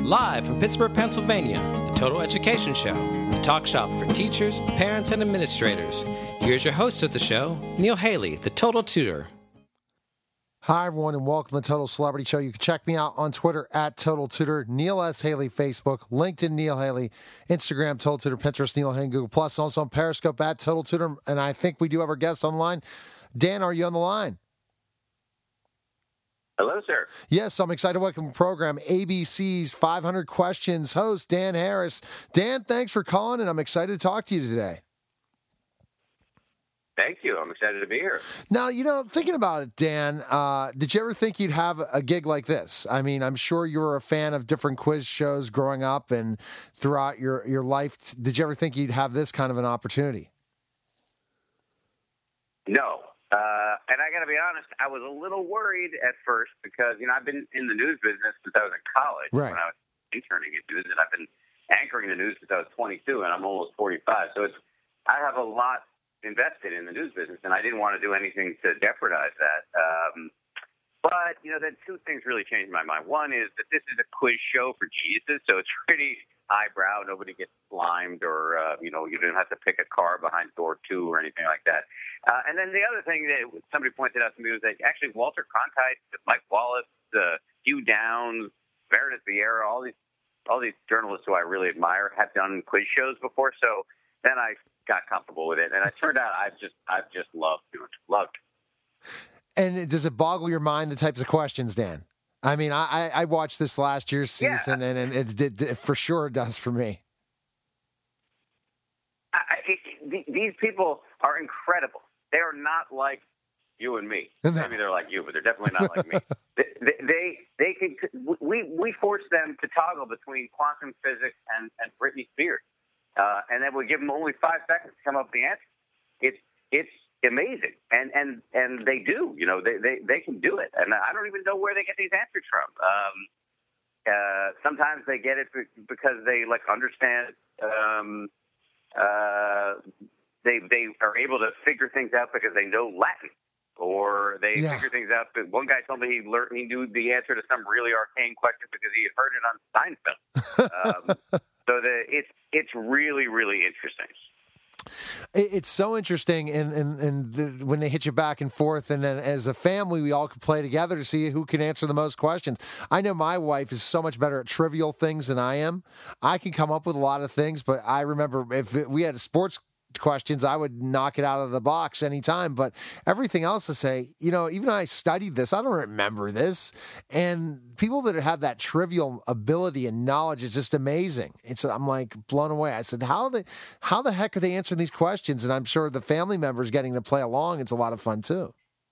Live from Pittsburgh, Pennsylvania, the Total Education Show, the talk shop for teachers, parents, and administrators. Here's your host of the show, Neil Haley, the Total Tutor. Hi, everyone, and welcome to the Total Celebrity Show. You can check me out on Twitter at Total Tutor, Neil S. Haley, Facebook, LinkedIn, Neil Haley, Instagram, Total Tutor, Pinterest, Neil Haley, Google+, and also on Periscope at Total Tutor. And I think we do have our guest on the line. Dan, are you on the line? Hello, sir. Yes, I'm excited to welcome the program ABC's 500 Questions host, Dan Harris. Dan, thanks for calling, and I'm excited to talk to you today. Thank you. I'm excited to be here. Now, thinking about it, Dan, did you ever think you'd have a gig like this? I mean, I'm sure you were a fan of different quiz shows growing up and throughout your life. Did you ever think you'd have this kind of an opportunity? No. And I got to be honest, I was a little worried at first because, I've been in the news business since I was in college. Right. When I was interning in news, and I've been anchoring the news since I was 22, and I'm almost 45. So I have a lot invested in the news business, and I didn't want to do anything to jeopardize that. But, then two things really changed my mind. One is that this is a quiz show for geniuses, so it's pretty highbrow. Nobody gets slimed or, you don't have to pick a car behind door 2 or anything like that. And then the other thing that somebody pointed out to me was that actually Walter Cronkite, Mike Wallace, Hugh Downs, Meredith Vieira, all these journalists who I really admire have done quiz shows before. So then I got comfortable with it, and it turned out I've just loved doing it. Loved. And does it boggle your mind, the types of questions, Dan? I mean, I watched this last year's season, and it for sure does for me. These people are incredible. They are not like you and me. Maybe they're like you, but they're definitely not like me. They can. We force them to toggle between quantum physics and Britney Spears, and then we give them only 5 seconds to come up with the answer. It's amazing, and they do. They can do it, and I don't even know where they get these answers from. Sometimes they get it because they understand. They are able to figure things out because they know Latin, or they figure things out. One guy told me he knew the answer to some really arcane question because he had heard it on Seinfeld. So it's really, really interesting. It's so interesting, and when they hit you back and forth, and then as a family, we all could play together to see who can answer the most questions. I know my wife is so much better at trivial things than I am. I can come up with a lot of things, but I remember if we had sports questions, I would knock it out of the box anytime. But everything else to say, even I studied this, I don't remember this. And people that have that trivial ability and knowledge is just amazing. I'm like blown away. I said, how the heck are they answering these questions? And I'm sure the family members getting to play along, it's a lot of fun too.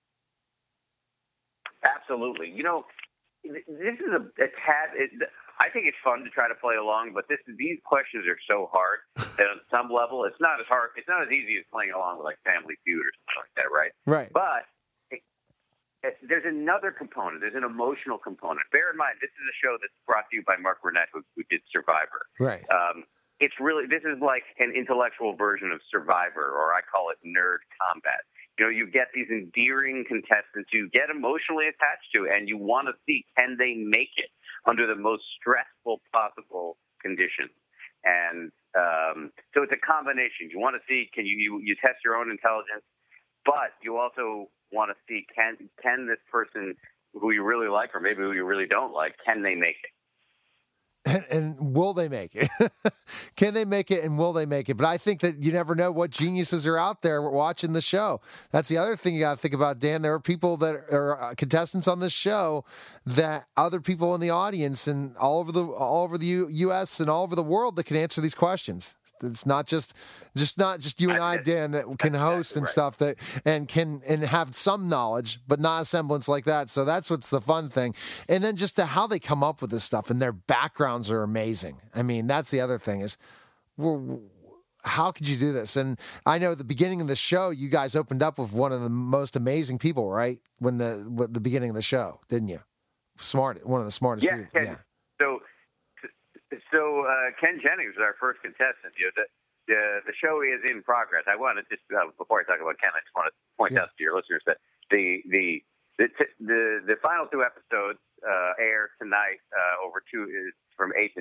Absolutely. This is a tad. I think it's fun to try to play along, but these questions are so hard that on some level it's not as hard. It's not as easy as playing along with Family Feud or something like that, right? Right. But there's another component. There's an emotional component. Bear in mind, this is a show that's brought to you by Mark Burnett, who did Survivor. Right. This is like an intellectual version of Survivor, or I call it nerd combat. You get these endearing contestants you get emotionally attached to, and you want to see, can they make it under the most stressful possible conditions? And so it's a combination. You want to see, can you test your own intelligence, but you also want to see, can this person who you really like, or maybe who you really don't like, can they make it? And will they make it? Can they make it, and will they make it? But I think that you never know what geniuses are out there watching the show. That's the other thing you got to think about, Dan. There are people that are contestants on this show that other people in the audience and all over the U.S. and all over the world that can answer these questions. It's not just you and I, Dan, that can host and stuff and have some knowledge, but not a semblance like that. So that's what's the fun thing. And then just how they come up with this stuff, and their backgrounds are amazing. I mean, that's the other thing is, how could you do this? And I know at the beginning of the show, you guys opened up with one of the most amazing people, right? When the beginning of the show, didn't you? One of the smartest people. Ken. Yeah. So Ken Jennings was our first contestant. The show is in progress. I want to just before I talk about Ken, I just want to point out to your listeners that the final 2 episodes air tonight over from 8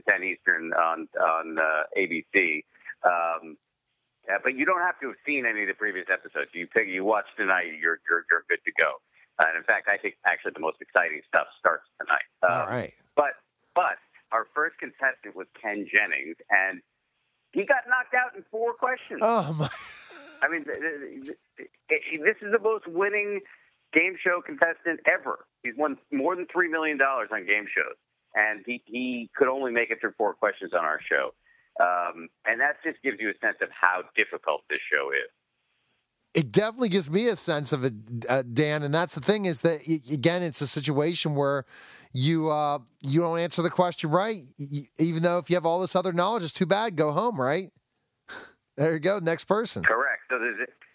to have seen any of the previous episodes. You watch tonight, you're good to go. And in fact, I think actually the most exciting stuff starts tonight. All right. But our first contestant was Ken Jennings, and he got knocked out in 4 questions. Oh my! I mean, this is the most winning game show contestant ever. He's won more than $3 million on game shows, and he could only make it through 4 questions on our show. And that just gives you a sense of how difficult this show is. It definitely gives me a sense of it, Dan. And that's the thing is that, again, it's a situation where you don't answer the question right, even though if you have all this other knowledge, it's too bad. Go home, right? There you go. Next person. Correct. So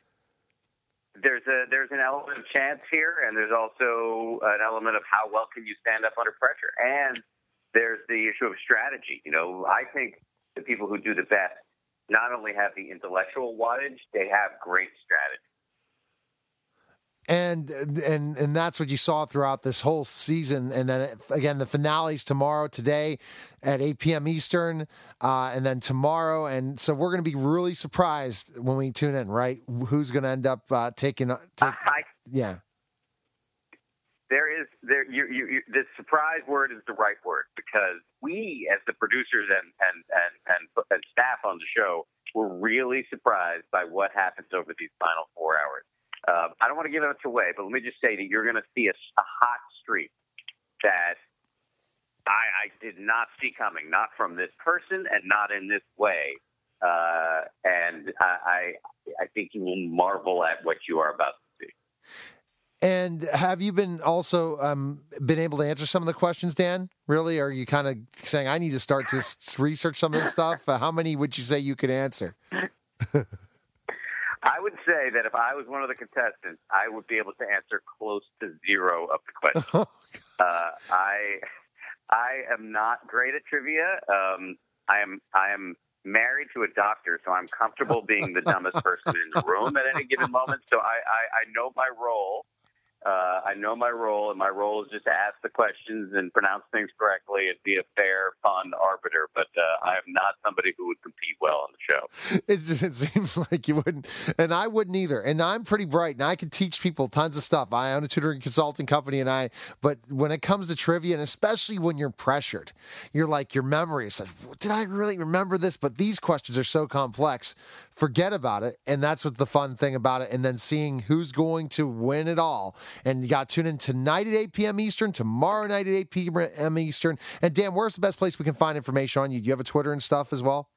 there's an element of chance here, and there's also an element of how well can you stand up under pressure. And there's the issue of strategy. I think the people who do the best not only have the intellectual wattage, they have great strategy. And that's what you saw throughout this whole season. And then, again, the finale's today at 8 p.m. Eastern, and then tomorrow. And so we're going to be really surprised when we tune in, right? Who's going to end up taking yeah. The surprise word is the right word, because we, as the producers and staff on the show, were really surprised by what happens over these final 4 hours. I don't want to give it much away, but let me just say that you're going to see a hot streak that I did not see coming, not from this person and not in this way. And I think you will marvel at what you are about to see. And have you been also been able to answer some of the questions, Dan? Really? Or are you kind of saying, I need to start to research some of this stuff? How many would you say you could answer? I would say that if I was one of the contestants, I would be able to answer close to 0 of the questions. I am not great at trivia. I am married to a doctor, so I'm comfortable being the dumbest person in the room at any given moment. So I know my role. And my role is just to ask the questions and pronounce things correctly and be a fair, fun arbiter. But I am not somebody who would compete well on the show. It seems like you wouldn't, and I wouldn't either. And I'm pretty bright, and I can teach people tons of stuff. I own a tutoring consulting company, but when it comes to trivia, and especially when you're pressured, you're like, your memory is like, did I really remember this? But these questions are so complex. Forget about it, and that's what the fun thing about it. And then seeing who's going to win it all. And you got to tune in tonight at 8 p.m. Eastern, tomorrow night at 8 p.m. Eastern. And Dan, where's the best place we can find information on you? Do you have a Twitter and stuff as well?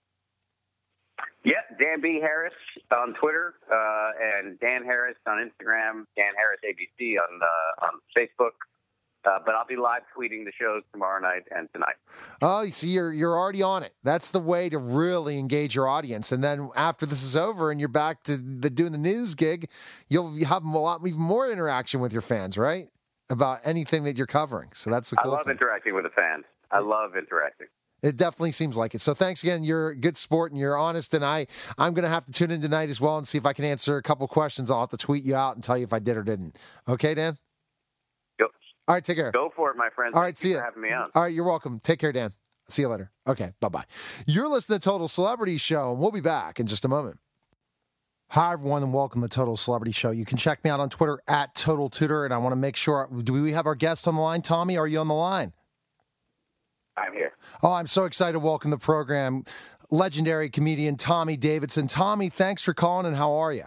Yeah, Dan B. Harris on Twitter, and Dan Harris on Instagram, Dan Harris ABC on Facebook. But I'll be live tweeting the shows tomorrow night and tonight. Oh, you see, you're already on it. That's the way to really engage your audience. And then after this is over and you're back to doing the news gig, you'll have even more interaction with your fans, right? About anything that you're covering. So that's the cool thing. I love interacting with the fans. I love interacting. It definitely seems like it. So thanks again. You're a good sport and you're honest. And I'm going to have to tune in tonight as well and see if I can answer a couple questions. I'll have to tweet you out and tell you if I did or didn't. Okay, Dan? All right, take care. Go for it, my friend. All right, see you. For having me on. All right, you're welcome. Take care, Dan. See you later. Okay, bye-bye. You're listening to Total Celebrity Show, and we'll be back in just a moment. Hi, everyone, and welcome to Total Celebrity Show. You can check me out on Twitter at Total Tutor, and I want to make sure, do we have our guest on the line? Tommy, are you on the line? I'm here. Oh, I'm so excited to welcome the program, legendary comedian Tommy Davidson. Tommy, thanks for calling, and how are you?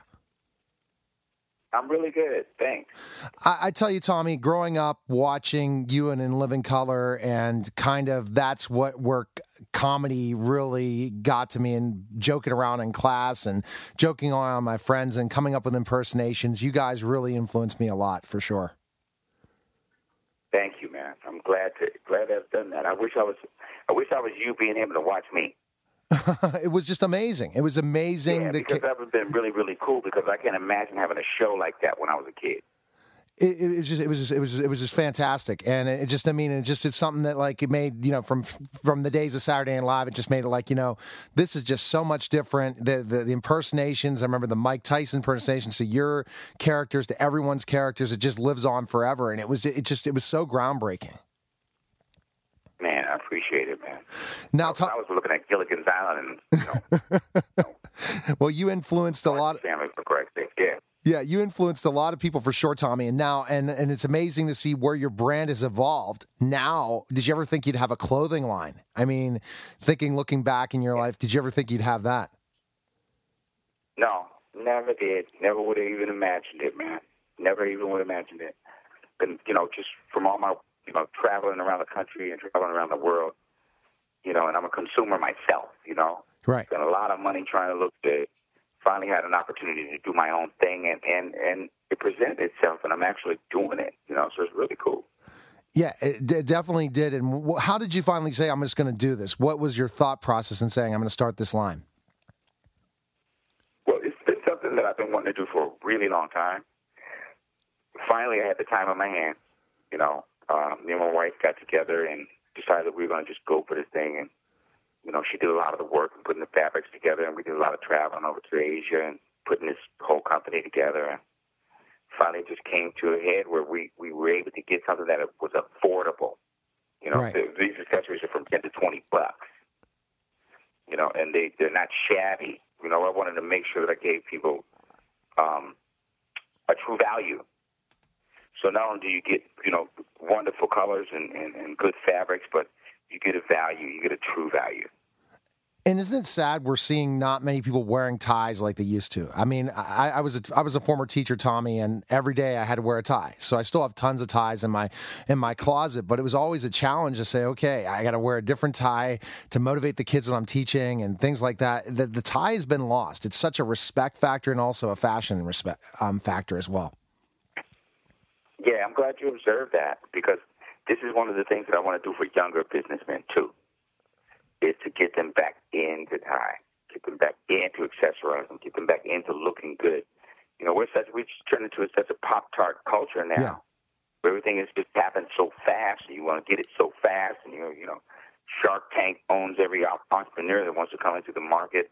I'm really good. Thanks. I tell you, Tommy, growing up watching you and In Living Color, and kind of that's where comedy really got to me, and joking around in class and joking around with my friends and coming up with impersonations. You guys really influenced me a lot, for sure. Thank you, man. I'm glad I've done that. I wish I was you being able to watch me. It was just amazing. It was amazing. Yeah, because that would have been really, really cool, because I can't imagine having a show like that when I was a kid. It was just fantastic, and it's something that, like, it made, from the days of Saturday Night Live, it just made it like, this is just so much different. The impersonations, I remember the Mike Tyson impersonations, to your characters, to everyone's characters, it just lives on forever, and it was so groundbreaking. Man, I appreciate appreciate it, man. Now, I was looking at Gilligan's Island, and well, you influenced a lot. Family, for Christ's sake, yeah. Yeah, you influenced a lot of people for sure, Tommy. And now, and it's amazing to see where your brand has evolved. Now, did you ever think you'd have a clothing line? I mean, looking back in your life, did you ever think you'd have that? No, never did. Never would have even imagined it, man. Never even would have imagined it. And, just from all my, traveling around the country and traveling around the world, and I'm a consumer myself, Right. Spent a lot of money trying to look good. Finally had an opportunity to do my own thing, and it presented itself, and I'm actually doing it, so it's really cool. Yeah, it definitely did. And how did you finally say, I'm just going to do this? What was your thought process in saying, I'm going to start this line? Well, it's been something that I've been wanting to do for a really long time. Finally, I had the time on my hands. Me and my wife got together and decided we were going to just go for this thing, and she did a lot of the work and putting the fabrics together, and we did a lot of traveling over to Asia and putting this whole company together. And finally, it just came to a head where we were able to get something that was affordable. Right. These accessories are from $10 to $20, and they're not shabby. I wanted to make sure that I gave people a true value. So not only do you get, wonderful colors and good fabrics, but you get a value, you get a true value. And isn't it sad we're seeing not many people wearing ties like they used to? I mean, I was a former teacher, Tommy, and every day I had to wear a tie. So I still have tons of ties in my closet, but it was always a challenge to say, okay, I got to wear a different tie to motivate the kids when I'm teaching and things like that. The tie has been lost. It's such a respect factor and also a fashion respect factor as well. Yeah, I'm glad you observed that, because this is one of the things that I want to do for younger businessmen too, is to get them back into tie, get them back into accessorizing, get them back into looking good. We just turned into such a Pop-Tart culture now. Yeah. Where everything is just happening so fast, and you want to get it so fast, and Shark Tank owns every entrepreneur that wants to come into the market.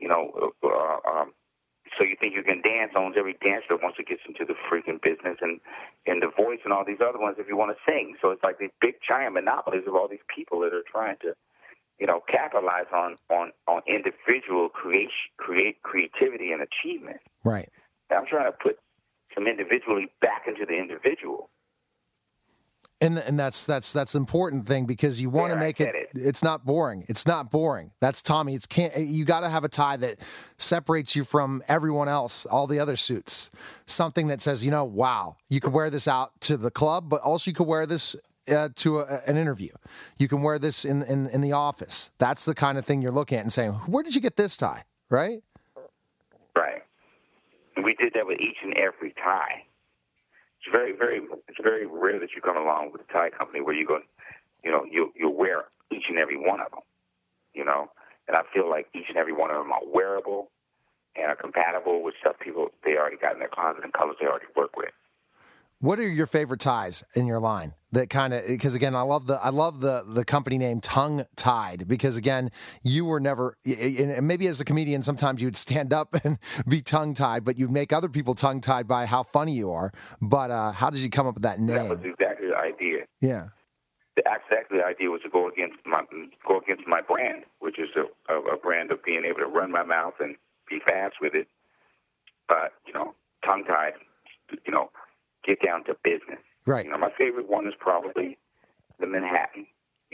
So You Think You Can Dance owns every dancer that wants to get into the freaking business, and The Voice and all these other ones if you want to sing. So it's like these big giant monopolies of all these people that are trying to, capitalize on individual creativity and achievement. Right. And I'm trying to put some individually back into the individual. And that's the important thing, because you want to make it. It's not boring. It's not boring. That's Tommy. You got to have a tie that separates you from everyone else, all the other suits. Something that says, wow, you can wear this out to the club, but also you can wear this to an interview. You can wear this in the office. That's the kind of thing you're looking at and saying, where did you get this tie? Right. Right. And we did that with each and every tie. It's very rare that you come along with a tie company where you go, you'll wear each and every one of them, and I feel like each and every one of them are wearable and are compatible with stuff they already got in their closet and colors they already work with. What are your favorite ties in your line? That kind of, because again, I love the company name Tongue Tied, because again, you were never, and maybe as a comedian, sometimes you'd stand up and be tongue tied, but you'd make other people tongue tied by how funny you are. But how did you come up with that name? That was exactly the idea. Yeah. Exactly the idea was to go against my brand, which is a brand of being able to run my mouth and be fast with it. But, tongue tied, get down to business. Right. My favorite one is probably the Manhattan,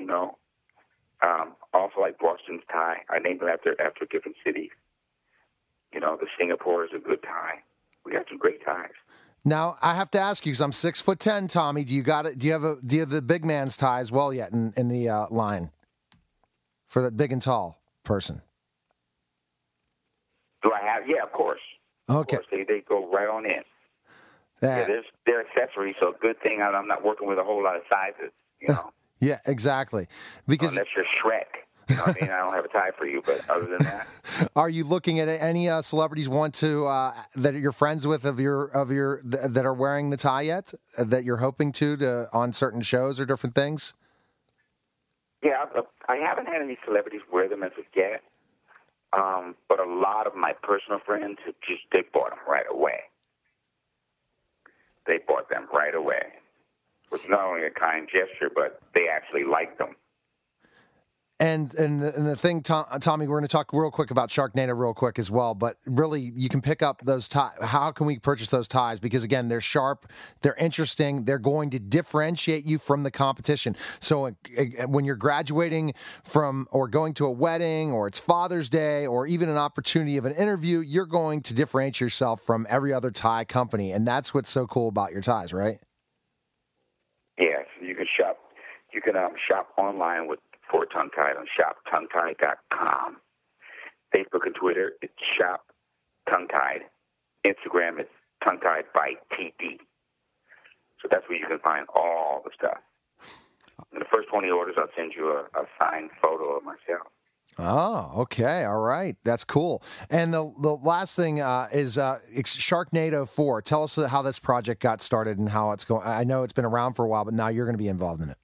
also like Boston's tie. I named them after different cities. The Singapore is a good tie. We got some great ties. Now, I have to ask you, because I'm 6'10", Tommy, do you have the big man's tie as well yet in the line for the big and tall person? Do I have? Yeah, of course. Okay. Of course, they go right on in. Yeah, they're accessories, so good thing I'm not working with a whole lot of sizes, Yeah, exactly. Because unless you're Shrek. I don't have a tie for you, but other than that. Are you looking at any celebrities that you're friends with that are wearing the tie yet, that you're hoping to on certain shows or different things? Yeah, I haven't had any celebrities wear them as of yet, but a lot of my personal friends they bought them right away. They bought them right away, which is not only a kind gesture, but they actually liked them. And the thing, Tommy, we're going to talk real quick about Sharknado real quick as well. But really, you can pick up those ties. How can we purchase those ties? Because again, they're sharp, they're interesting, they're going to differentiate you from the competition. So when you're graduating from or going to a wedding, or it's Father's Day, or even an opportunity of an interview, you're going to differentiate yourself from every other tie company, and that's what's so cool about your ties, right? Yes, you can shop. You can shop online for Tongue Tied on shoptonguetied.com. Facebook and Twitter, it's Shop Tongue Tied. Instagram, it's Tongue Tied by TD. So that's where you can find all the stuff. And the first 20 orders, I'll send you a signed photo of myself. Oh, okay. All right. That's cool. And the last thing is Sharknado 4. Tell us how this project got started and how it's going. I know it's been around for a while, but now you're going to be involved in it.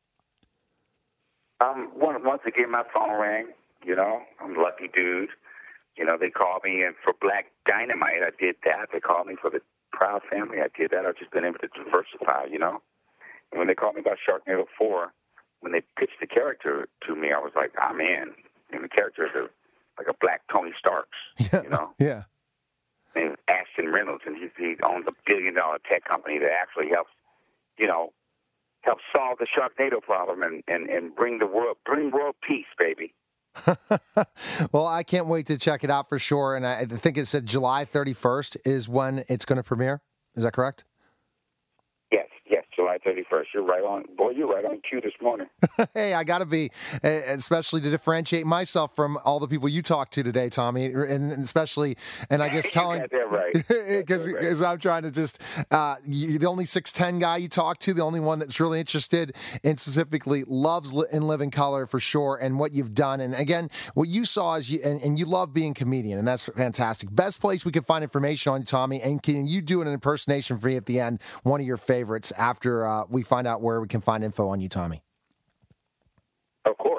Once again, my phone rang. I'm a lucky dude. They called me, and for Black Dynamite, I did that. They called me for the Proud Family. I did that. I've just been able to diversify, And when they called me about Sharknado 4, when they pitched the character to me, I was like, I'm in. And the character is like a black Tony Starks, Yeah. Named Ashton Reynolds, and he owns a billion-dollar tech company that actually helps solve the Sharknado problem and bring world peace, baby. Well, I can't wait to check it out for sure. And I think it said July 31st is when it's going to premiere. Is that correct? Yes, July 31st. You're right on. Boy, you're right on cue this morning. Hey, I got to be, especially to differentiate myself from all the people you talk to today, Tommy, and especially, and I guess telling, because I'm trying to just, you're the only 6'10" guy you talk to, the only one that's really interested and specifically loves and live in color for sure, and what you've done. And again, what you saw is, and you love being a comedian, and that's fantastic. Best place we can find information on you, Tommy, and can you do an impersonation for me at the end, one of your favorites, after we find out where we can find info on you, Tommy? Of course.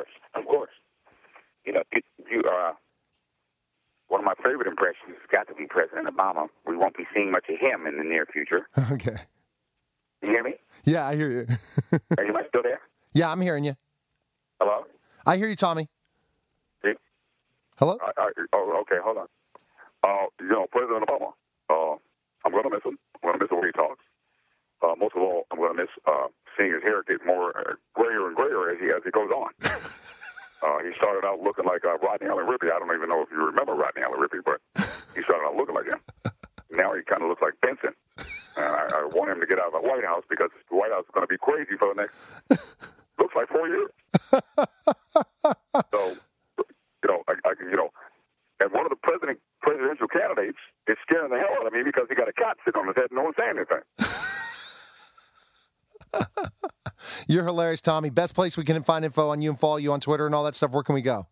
You one of my favorite impressions has got to be President Obama. We won't be seeing much of him in the near future. Okay. You hear me? Yeah, I hear you. Are you still there? Yeah, I'm hearing you. Hello? I hear you, Tommy. See? Hello? Okay, hold on. President Obama, I'm going to miss him. I'm going to miss the way he talks. Most of all, I'm going to miss seeing his hair get more grayer and grayer as he goes on. He started out looking like Rodney Allen Rippey. I don't even know if you remember Rodney Allen Rippey, but he started out looking like him. Now he kind of looks like Benson. And I want him to get out of the White House because the White House is going to be crazy for the next, looks like 4 years. So, and one of the presidential candidates is scaring the hell out of me because he got a cat sitting on his head and no one's saying anything. You're hilarious, Tommy. Best place we can find info on you and follow you on Twitter and all that stuff. Where can we go?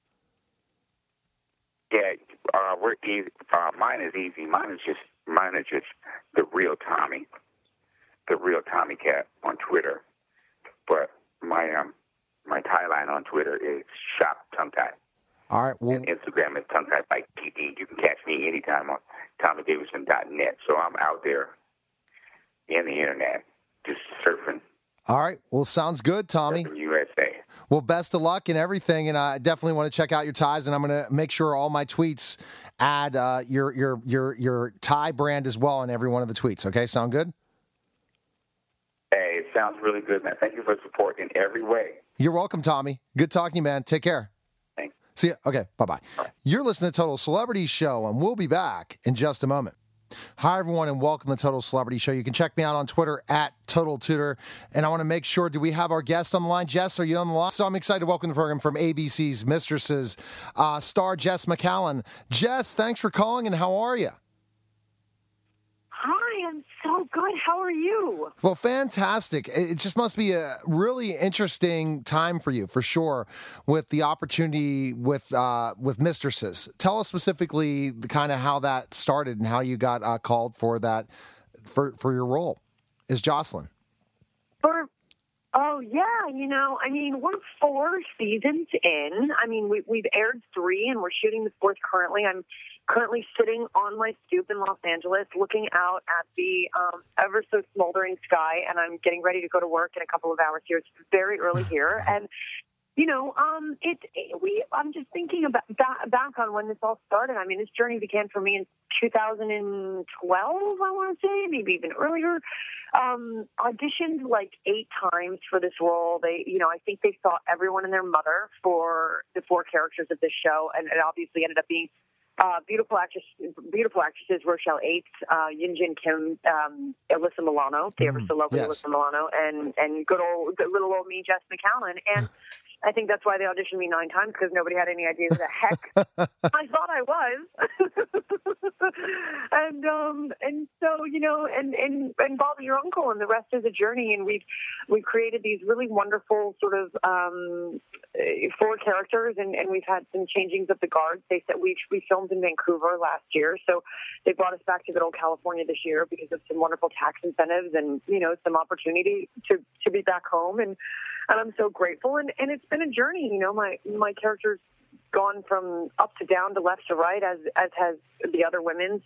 Yeah, we're easy. Mine is easy. Mine is just the real Tommy Cat on Twitter. But my tie line on Twitter is Shop Tongue Tied. All right. Well, and Instagram is Tongue Tied by TD. You can catch me anytime on TommyDavidson.net. So I'm out there in the internet just surfing. All right. Well, sounds good, Tommy. Surfing USA. Well, best of luck and everything, and I definitely want to check out your ties, and I'm going to make sure all my tweets add your tie brand as well in every one of the tweets. Okay, sound good? Hey, it sounds really good, man. Thank you for the support in every way. You're welcome, Tommy. Good talking to you, man. Take care. Thanks. See ya. Okay, bye-bye. Right. You're listening to Total Celebrity Show, and we'll be back in just a moment. Hi, everyone, and welcome to the Total Celebrity Show. You can check me out on Twitter at Total Tutor. And I want to make sure, do we have our guest on the line? Jess, are you on the line? So I'm excited to welcome the program from ABC's Mistresses, star Jess McCallan. Jess, thanks for calling, and how are you? Hi, I'm so good. How are you? Well, fantastic. It just must be a really interesting time for you, for sure, with the opportunity with Mistresses. Tell us specifically the kind of how that started and how you got called for that for your role as Jocelyn. We're 4 seasons in. We've aired 3, and we're shooting the 4th currently. I'm currently sitting on my stoop in Los Angeles, looking out at the ever so smoldering sky, and I'm getting ready to go to work in a couple of hours here. It's very early here, and I'm just thinking about back on when this all started. I mean, this journey began for me in 2012, I want to say, maybe even earlier. Auditioned like 8 times for this role. I think they saw everyone and their mother for the 4 characters of this show, and it obviously ended up being beautiful actresses, Rochelle Aites, Yinjin Kim, Alyssa Milano, the ever so lovely Alyssa Milano, and good little old me, Jess McCallan. And I think that's why they auditioned me 9 times, because nobody had any idea who the heck I thought I was. and so, and Bobby, your uncle, and the rest is a journey. And we've created these really wonderful sort of 4 characters, and we've had some changings of the guards. They said we filmed in Vancouver last year, so they brought us back to good old California this year because of some wonderful tax incentives and, some opportunity to be back home. And I'm so grateful. And it's been a journey. My character's gone from up to down to left to right, as has the other women's.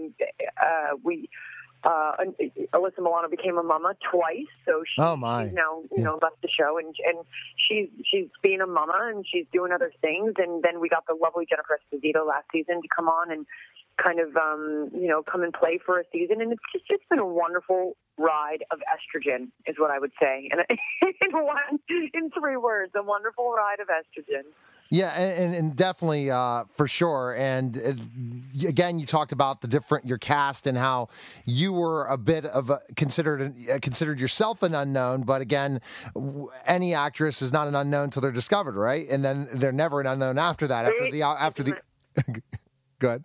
Alyssa Milano became a mama twice, so she's now left the show, and she's being a mama, and she's doing other things. And then we got the lovely Jennifer Esposito last season to come on and kind of come and play for a season, and it's been a wonderful ride of estrogen, is what I would say, and in 3 words, a wonderful ride of estrogen. Yeah, and definitely for sure. And again, you talked about your cast and how you were a bit of considered yourself an unknown. But again, any actress is not an unknown until they're discovered, right? And then they're never an unknown after that. After the Go ahead.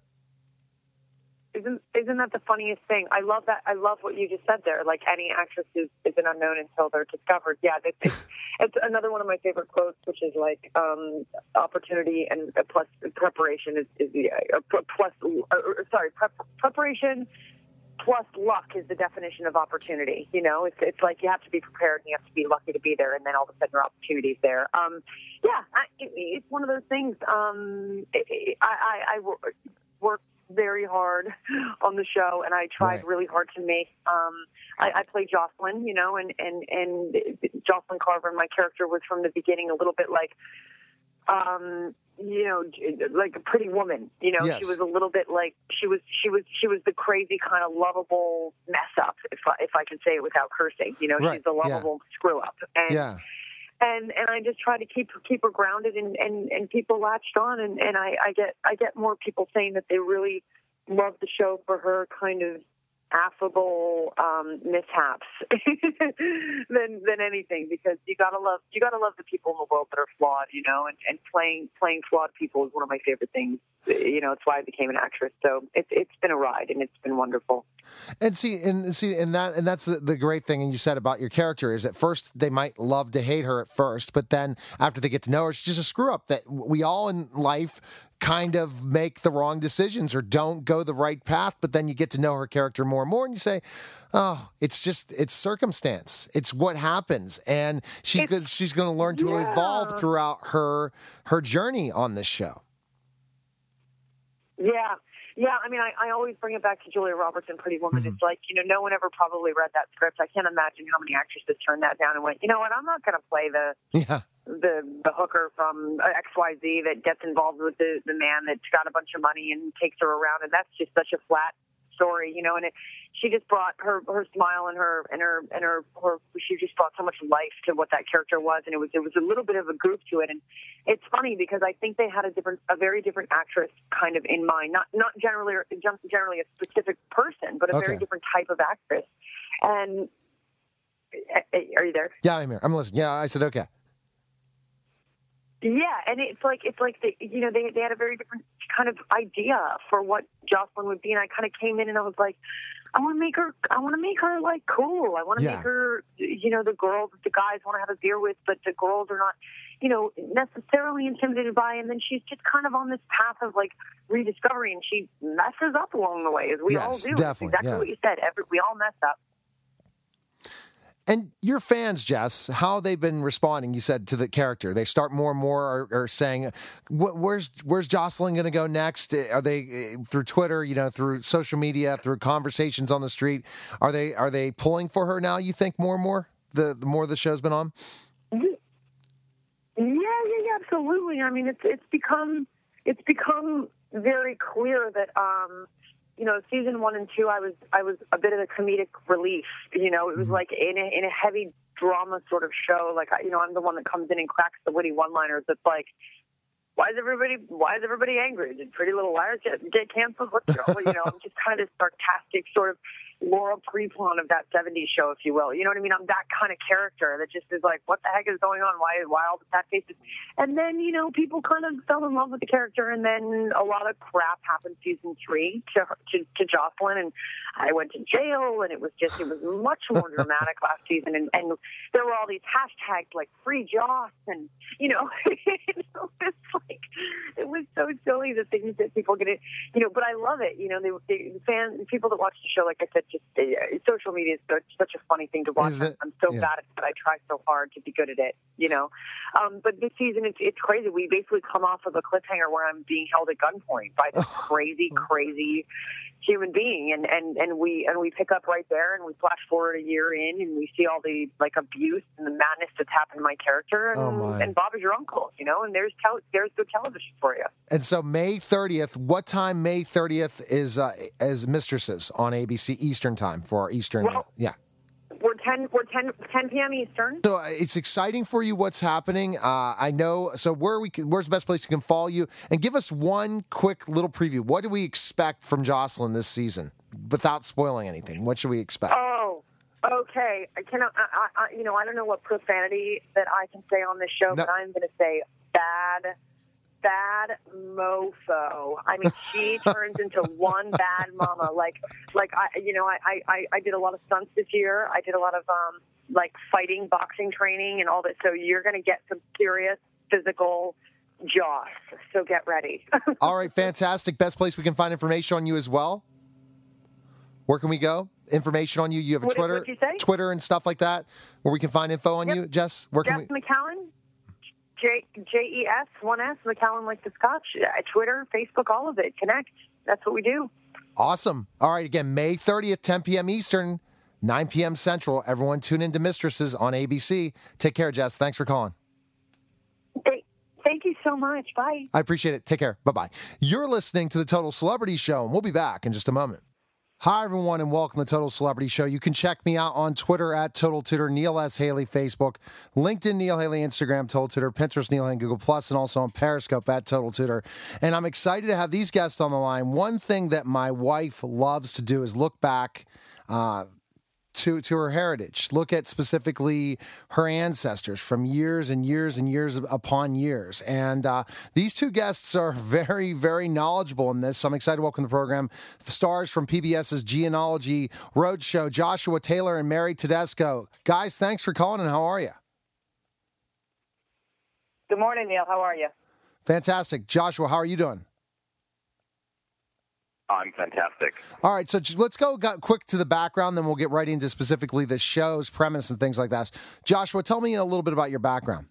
Isn't that the funniest thing? I love that. I love what you just said there. Like, any actress is an unknown until they're discovered. Yeah, it's another one of my favorite quotes, which is like, opportunity and plus preparation preparation plus luck is the definition of opportunity. It's like you have to be prepared and you have to be lucky to be there, and then all of a sudden your opportunity's there. It's one of those things. I work very hard on the show, and I tried really hard to make I play Jocelyn, and Jocelyn Carver, my character, was from the beginning a little bit like like a pretty woman. Yes. She was a little bit like she was the crazy kind of lovable mess up, if I can say it without cursing. Right. She's the lovable screw up. And I just try to keep her grounded, and people latched on, and I get more people saying that they really love the show for her kind of affable mishaps than anything, because you gotta love the people in the world that are flawed, and playing flawed people is one of my favorite things. It's why I became an actress. So it's been a ride, and it's been wonderful. And that's the great thing. And you said about your character is at first they might love to hate her at first, but then after they get to know her, she's just a screw up that we all in life kind of make the wrong decisions or don't go the right path. But then you get to know her character more and more, and you say, oh, it's circumstance. It's what happens. And she's going to learn to evolve throughout her journey on this show. Yeah. Yeah, I mean, I always bring it back to Julia Roberts in Pretty Woman. Mm-hmm. It's like, no one ever probably read that script. I can't imagine how many actresses turned that down and went, you know what, I'm not going to play the hooker from XYZ that gets involved with the man that's got a bunch of money and takes her around, and that's just such a flat story, and she just brought her smile and her she just brought so much life to what that character was, and it was a little bit of a goof to it. And it's funny because I think they had a very different actress kind of in mind, not generally a specific person, but a very different type of actress. And are you there? Yeah, I'm here. I'm listening. Yeah, I said okay. Yeah, and it's like they had a very different kind of idea for what Jocelyn would be, and I kind of came in and I was like, I want to make her like cool. I want to make her, the girls that the guys want to have a beer with, but the girls are not, necessarily intimidated by. And then she's just kind of on this path of like rediscovery, and she messes up along the way, as we all do. Definitely, exactly what you said. We all mess up. And your fans, Jess, how they've been responding, you said, to the character. They start more and more are saying, where's Jocelyn going to go next? Are they, through Twitter, through social media, through conversations on the street, are they pulling for her now, you think, more and more, the more the show's been on? Yeah, absolutely. I mean, it's become very clear that season 1 and 2, I was a bit of a comedic relief. It was like in a heavy drama sort of show. Like I'm the one that comes in and cracks the witty one-liners. It's like, why is everybody angry? Did Pretty Little Liars get canceled? I'm just kind of this sarcastic sort of Laura Prepon of that 70s show, if you will. You know what I mean? I'm that kind of character that just is like, what the heck is going on? Why all the sad faces? And then, people kind of fell in love with the character, and then a lot of crap happened season 3 to Jocelyn, and I went to jail, and it was much more dramatic last season, and there were all these hashtags like Free Joss, and, it was so silly, the things that people get in, but I love it. People that watch the show, like I said, just social media is such a funny thing to watch. I'm so bad at it, but I try so hard to be good at it, But this season, it's crazy. We basically come off of a cliffhanger where I'm being held at gunpoint by this crazy human being, and we pick up right there, and we flash forward a year in, and we see all the abuse and the madness that's happened to my character, and Bob is your uncle, and there's good television for you. And so May 30th, what time May 30th is Mistresses on ABC Eastern time for our Eastern? Yeah. We're 10 p.m. Eastern. So it's exciting for you what's happening. I know. So where's the best place you can follow you? And give us one quick little preview. What do we expect from Jocelyn this season without spoiling anything? What should we expect? Oh, okay. I don't know what profanity that I can say on this show, but I'm going to say bad mofo. I mean, she turns into one bad mama. I did a lot of stunts this year. I did a lot of fighting, boxing training, and all that. So you're going to get some serious physical Joss. So get ready. All right, fantastic. Best place we can find information on you as well. Where can we go? Information on you. You have a Twitter and stuff like that, where we can find info on you. Jess, where can we? McCallum. JES, 1S, McCallum like the Scotch, Twitter, Facebook, all of it. Connect. That's what we do. Awesome. All right, again, May 30th, 10 p.m. Eastern, 9 p.m. Central. Everyone tune into Mistresses on ABC. Take care, Jess. Thanks for calling. Thank you so much. Bye. I appreciate it. Take care. Bye-bye. You're listening to The Total Celebrity Show, and we'll be back in just a moment. Hi, everyone, and welcome to the Total Celebrity Show. You can check me out on Twitter at Total Tutor, Neil S. Haley, Facebook, LinkedIn, Neil Haley, Instagram, Total Tutor, Pinterest, Neil Haley, Google+, and also on Periscope at Total Tutor. And I'm excited to have these guests on the line. One thing that my wife loves to do is look back to her heritage, look at specifically her ancestors from years and years and years upon years. And these two guests are very, very knowledgeable in this. So I'm excited to welcome to the program the stars from PBS's Genealogy Roadshow, Joshua Taylor and Mary Tedesco. Guys, thanks for calling, and how are you? Good morning, Neil. How are you? Fantastic. Joshua, how are you doing? I'm fantastic. All right, so let's go quick to the background, then we'll get right into specifically the show's premise and things like that. Joshua, tell me a little bit about your background.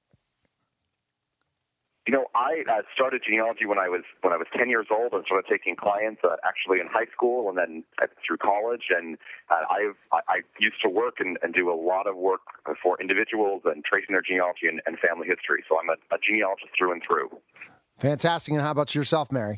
I started genealogy when I was 10 years old and started taking clients actually in high school and then through college. And I used to work and do a lot of work for individuals and tracing their genealogy and family history. So I'm a genealogist through and through. Fantastic. And how about yourself, Mary?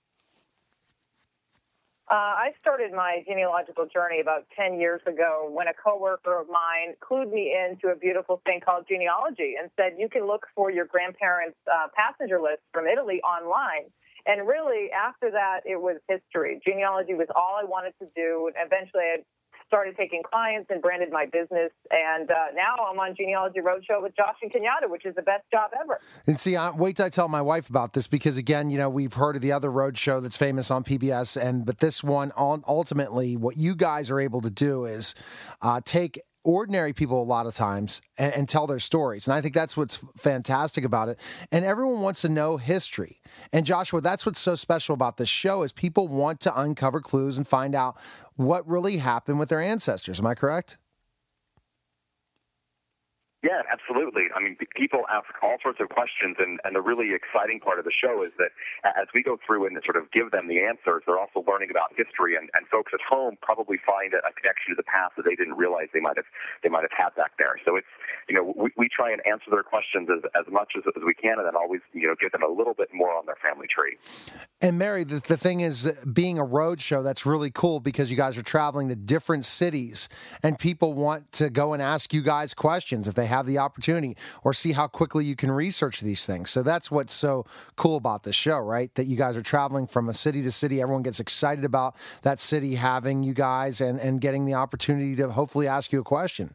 I started my genealogical journey about 10 years ago when a coworker of mine clued me into a beautiful thing called genealogy and said, you can look for your grandparents' passenger list from Italy online. And really, after that, it was history. Genealogy was all I wanted to do. And eventually, I started taking clients and branded my business. And now I'm on Genealogy Roadshow with Josh and Kenyatta, which is the best job ever. And see, wait till I tell my wife about this because, again, we've heard of the other roadshow that's famous on PBS. But this one, ultimately, what you guys are able to do is take ordinary people a lot of times and tell their stories. And I think that's what's fantastic about it. And everyone wants to know history. And Joshua, that's what's so special about this show is people want to uncover clues and find out what really happened with their ancestors. Am I correct? Yeah, absolutely. I mean, people ask all sorts of questions, and the really exciting part of the show is that as we go through and sort of give them the answers, they're also learning about history, and folks at home probably find a connection to the past that they didn't realize they might have had back there. So it's, we try and answer their questions as much as we can, and then always, give them a little bit more on their family tree. And Mary, the thing is, being a road show, that's really cool because you guys are traveling to different cities, and people want to go and ask you guys questions if they have the opportunity, or see how quickly you can research these things. So that's what's so cool about this show, right? That you guys are traveling from a city to city. Everyone gets excited about that city having you guys and getting the opportunity to hopefully ask you a question.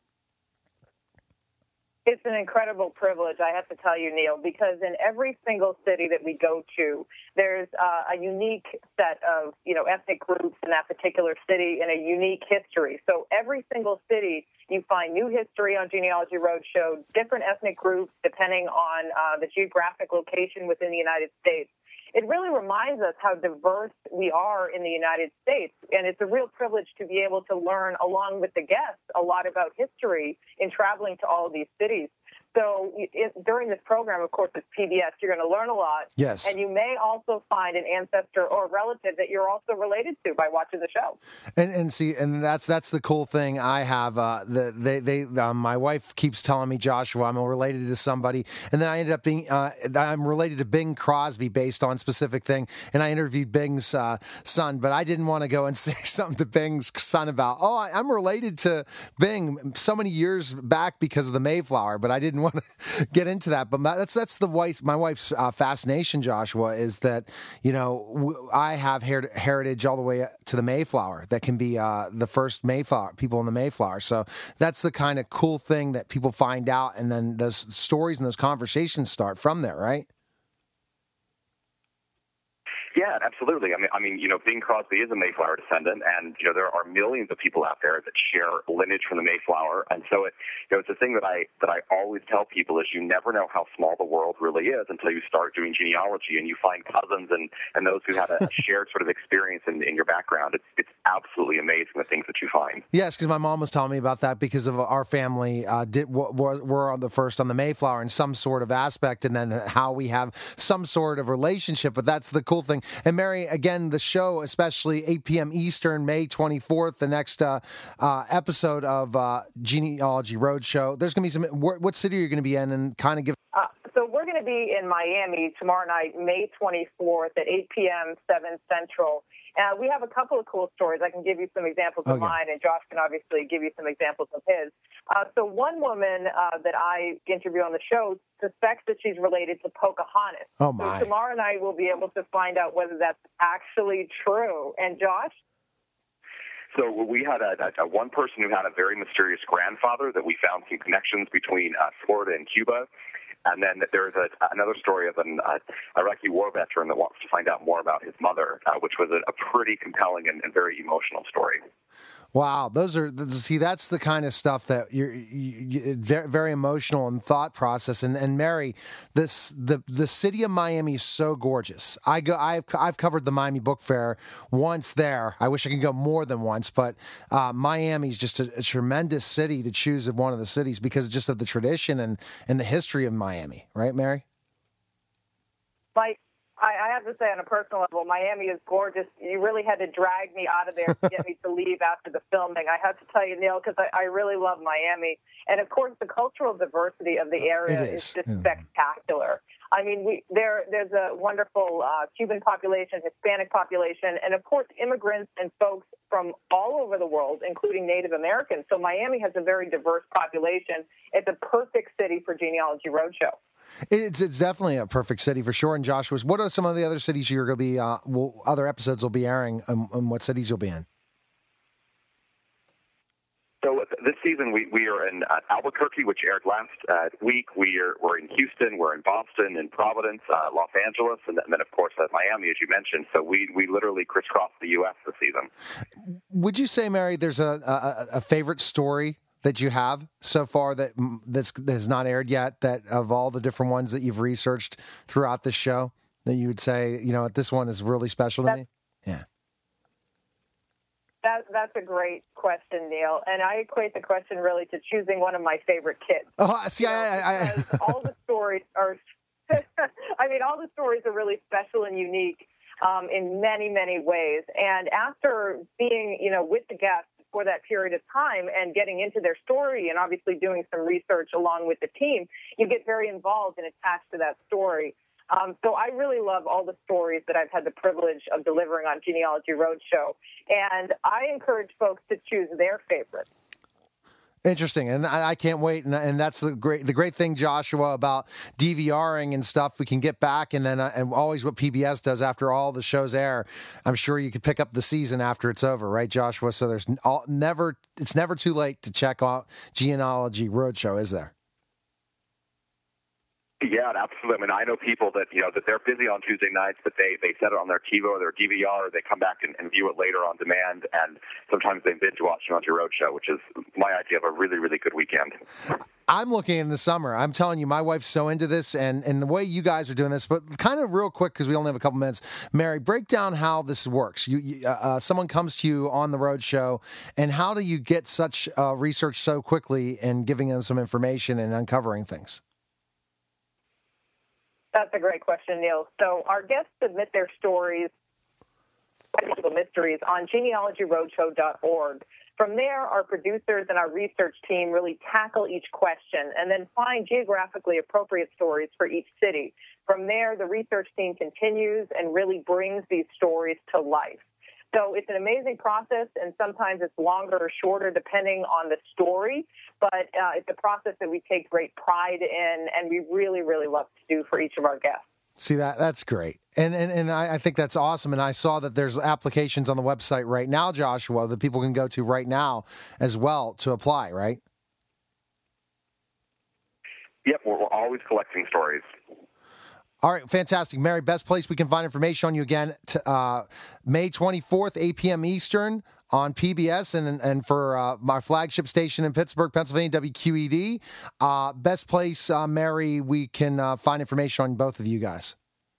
It's an incredible privilege, I have to tell you, Neil, because in every single city that we go to, there's a unique set of, ethnic groups in that particular city and a unique history. So every single city, you find new history on Genealogy Roadshow, different ethnic groups depending on the geographic location within the United States. It really reminds us how diverse we are in the United States, and it's a real privilege to be able to learn, along with the guests, a lot about history in traveling to all of these cities. So during this program, of course, it's PBS, you're going to learn a lot. Yes. And you may also find an ancestor or a relative that you're also related to by watching the show. And that's the cool thing I have. My wife keeps telling me, Joshua, I'm related to somebody. And then I ended up being, I'm related to Bing Crosby based on specific thing. And I interviewed Bing's son, but I didn't want to go and say something to Bing's son about, I'm related to Bing so many years back because of the Mayflower, but I didn't want to get into that. But that's my wife's fascination, Joshua, is that, I have heritage all the way to the Mayflower that can be the first Mayflower, people in the Mayflower. So that's the kind of cool thing that people find out. And then those stories and those conversations start from there, right? Yeah, absolutely. I mean, Bing Crosby is a Mayflower descendant, and there are millions of people out there that share lineage from the Mayflower, and so it's a thing that I always tell people is you never know how small the world really is until you start doing genealogy and you find cousins and those who had a shared sort of experience in your background. It's absolutely amazing the things that you find. Yes, because my mom was telling me about that because of our family were on the first on the Mayflower in some sort of aspect, and then how we have some sort of relationship. But that's the cool thing. And Mary, again, the show, especially 8 p.m. Eastern, May 24th, the next episode of Genealogy Roadshow. There's going to be some. What city are you going to be in, and kind of give? So we're going to be in Miami tomorrow night, May 24th at 8 p.m. 7 Central. We have a couple of cool stories. I can give you some examples of mine, and Josh can obviously give you some examples of his. So one woman that I interview on the show suspects that she's related to Pocahontas. Oh, my. So tomorrow night we'll be able to find out whether that's actually true. And Josh? So we had a one person who had a very mysterious grandfather that we found some connections between Florida and Cuba. And then there's another story of an Iraqi war veteran that wants to find out more about his mother, which was a pretty compelling and very emotional story. Wow, that's the kind of stuff that you're very emotional and thought process. And Mary, the city of Miami is so gorgeous. I've covered the Miami Book Fair once there. I wish I could go more than once, but Miami is just a tremendous city to choose as one of the cities because just of the tradition and the history of Miami, right, Mary? I have to say, on a personal level, Miami is gorgeous. You really had to drag me out of there to get me to leave after the filming. I have to tell you, Neil, because I really love Miami. And, of course, the cultural diversity of the area is just spectacular. I mean, there's a wonderful Cuban population, Hispanic population, and, of course, immigrants and folks from all over the world, including Native Americans. So Miami has a very diverse population. It's a perfect city for Genealogy Roadshow. It's definitely a perfect city for sure. And Joshua, what are some of the other cities you're going to be, other episodes will be airing, and what cities you'll be in? So this season we are in Albuquerque, which aired last week. We're in Houston, we're in Boston, in Providence, Los Angeles, and then of course Miami, as you mentioned. So we literally crisscross the U.S. this season. Would you say, Mary, there's a favorite story that you have so far that has not aired yet, that of all the different ones that you've researched throughout the show, that you would say, this one is really special to me? Yeah. That's a great question, Neil. And I equate the question really to choosing one of my favorite kids. Oh, see, Because all the stories are, all the stories are really special and unique in many, many ways. And after being, with the guests for that period of time and getting into their story and obviously doing some research along with the team, you get very involved and attached to that story. So I really love all the stories that I've had the privilege of delivering on Genealogy Roadshow. And I encourage folks to choose their favorites. Interesting, and I can't wait. And that's the great thing, Joshua, about DVRing and stuff. We can get back, and then and always what PBS does after all the shows air. I'm sure you could pick up the season after it's over, right, Joshua? So it's never too late to check out Genealogy Roadshow, is there? Yeah, absolutely. I know people that, that they're busy on Tuesday nights, but they set it on their TiVo or their DVR, or they come back and view it later on demand, and sometimes they binge watch Genealogy Roadshow, which is my idea of a really, really good weekend. I'm looking in the summer. I'm telling you, my wife's so into this, and the way you guys are doing this, but kind of real quick, because we only have a couple minutes, Mary, break down how this works. Someone comes to you on the Roadshow, and how do you get such research so quickly and giving them some information and uncovering things? That's a great question, Neil. So our guests submit their stories, mysteries, on genealogyroadshow.org. From there, our producers and our research team really tackle each question and then find geographically appropriate stories for each city. From there, the research team continues and really brings these stories to life. So it's an amazing process, and sometimes it's longer or shorter depending on the story, but it's a process that we take great pride in, and we really, really love to do for each of our guests. See, that's great. And I think that's awesome. And I saw that there's applications on the website right now, Joshua, that people can go to right now as well to apply, right? Yep, we're always collecting stories. All right, fantastic. Mary, best place we can find information on you again, May 24th, 8 p.m. Eastern on PBS and for our flagship station in Pittsburgh, Pennsylvania, WQED. Best place, Mary, we can find information on both of you guys.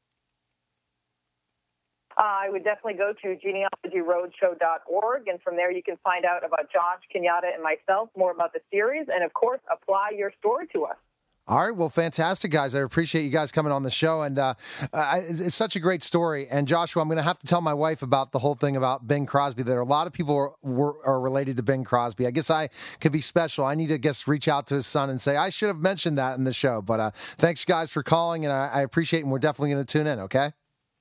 I would definitely go to genealogyroadshow.org, and from there you can find out about Josh, Kenyatta, and myself, more about the series, and, of course, apply your story to us. All right. Well, fantastic, guys. I appreciate you guys coming on the show. And it's such a great story. And Joshua, I'm going to have to tell my wife about the whole thing about Bing Crosby. There are a lot of people are related to Bing Crosby. I guess I could be special. I need to reach out to his son and say, I should have mentioned that in the show. But thanks, guys, for calling. And I appreciate it. And we're definitely going to tune in. Okay.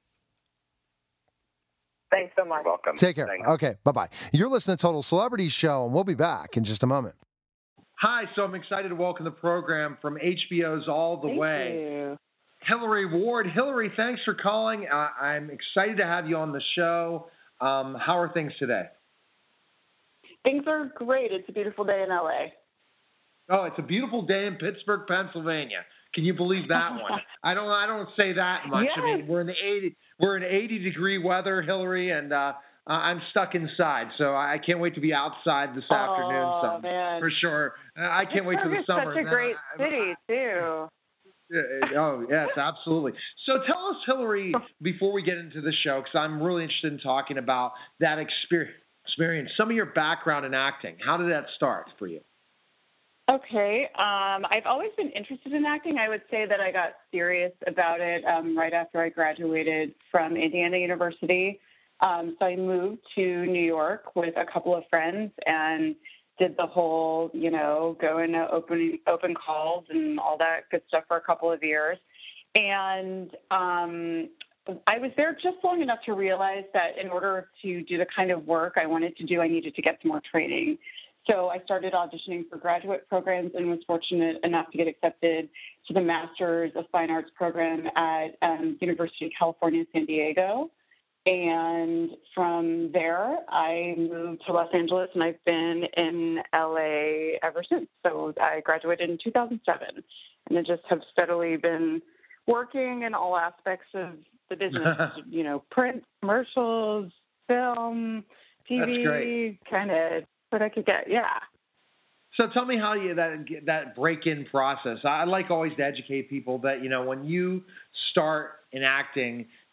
Thanks so much. Welcome. Take care. Thanks. Okay. Bye-bye. You're listening to Total Celebrity Show, and we'll be back in just a moment. Hi, so I'm excited to welcome the program from HBO's All the Way, Hillary Ward. Hillary, thanks for calling. I'm excited to have you on the show. How are things today? Things are great. It's a beautiful day in LA. Oh, it's a beautiful day in Pittsburgh, Pennsylvania. Can you believe that one? I don't say that much. Yes. I mean, we're in 80-degree weather, Hillary, and I'm stuck inside, so I can't wait to be outside this afternoon. Man. For sure. I can't wait for the summer. It's such a great city, too. Oh, yes, absolutely. So tell us, Hillary, before we get into the show, because I'm really interested in talking about that experience, some of your background in acting. How did that start for you? Okay. I've always been interested in acting. I would say that I got serious about it right after I graduated from Indiana University. So I moved to New York with a couple of friends and did the whole, going to open calls and all that good stuff for a couple of years. And I was there just long enough to realize that in order to do the kind of work I wanted to do, I needed to get some more training. So I started auditioning for graduate programs and was fortunate enough to get accepted to the Master's of Fine Arts program at University of California, San Diego. And from there, I moved to Los Angeles, and I've been in LA ever since. So I graduated in 2007, and I just have steadily been working in all aspects of the business, print, commercials, film, TV, kind of what I could get. Yeah. So tell me how that break-in process. I like always to educate people that, when you start in acting,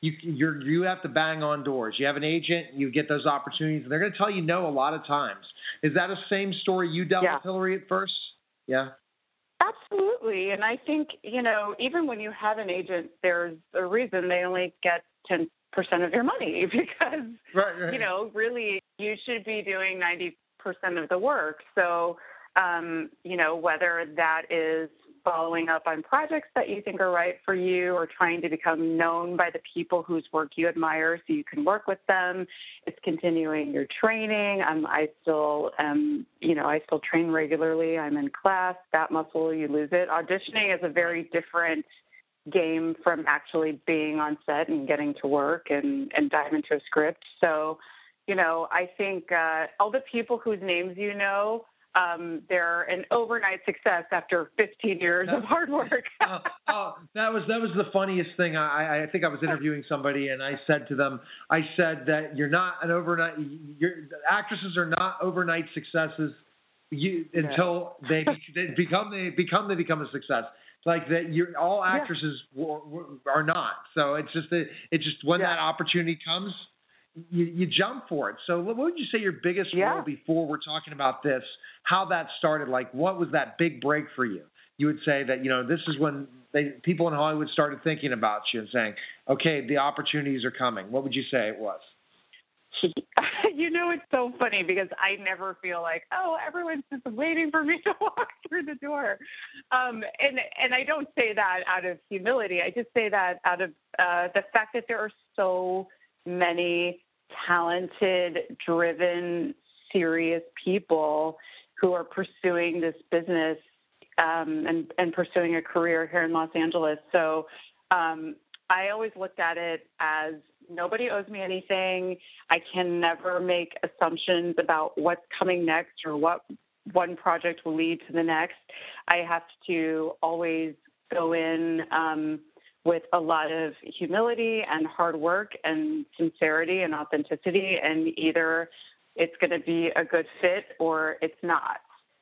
you have to bang on doors. You have an agent, you get those opportunities, and they're going to tell you no a lot of times. Is that a same story you dealt with, Hillary, at first? Yeah. Absolutely. And I think, even when you have an agent, there's a reason they only get 10% of your money because, really you should be doing 90% of the work. So, whether that is following up on projects that you think are right for you or trying to become known by the people whose work you admire so you can work with them. It's continuing your training. I still train regularly. I'm in class. That muscle, you lose it. Auditioning is a very different game from actually being on set and getting to work and dive into a script. So, I think all the people whose names they're an overnight success after 15 years of hard work. That was the funniest thing. I think I was interviewing somebody, and I said to them, that you're not an overnight. Actresses are not overnight successes until they become a success. Like that, all actresses are not. So it's just when that opportunity comes, you jump for it. So what would you say your biggest role before we're talking about this, how that started? Like, what was that big break for you? You would say that, this is when people in Hollywood started thinking about you and saying, okay, the opportunities are coming. What would you say it was? It's so funny because I never feel like, everyone's just waiting for me to walk through the door. And I don't say that out of humility. I just say that out of the fact that there are so many talented, driven, serious people who are pursuing this business and pursuing a career here in Los Angeles. So I always looked at it as nobody owes me anything. I can never make assumptions about what's coming next or what one project will lead to the next. I have to always go in with a lot of humility and hard work and sincerity and authenticity, and either it's going to be a good fit or it's not.